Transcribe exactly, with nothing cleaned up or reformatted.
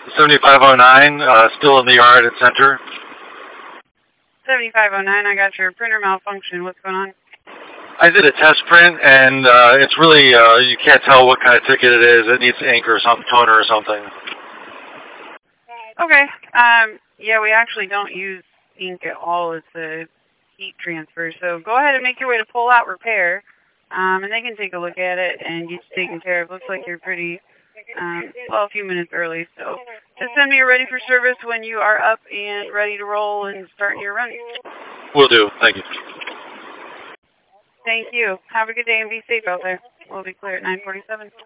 seventy-five oh nine, uh, still in the yard at Center. seventy-five oh nine, I got your printer malfunction. What's going on? I did a test print, and uh, it's really, uh, you can't tell what kind of ticket it is. It needs ink or something, toner or something. Okay. Um, yeah, we actually don't use ink at all. It's a heat transfer. So go ahead and make your way to Pull Out Repair, um, and they can take a look at it and get you taken care of. Looks like you're pretty, um, well, a few minutes early. So just send me a ready for service when you are up and ready to roll and start your run. Will do. Thank you. Thank you. Have a good day and be safe out there. We'll be clear at nine forty-seven.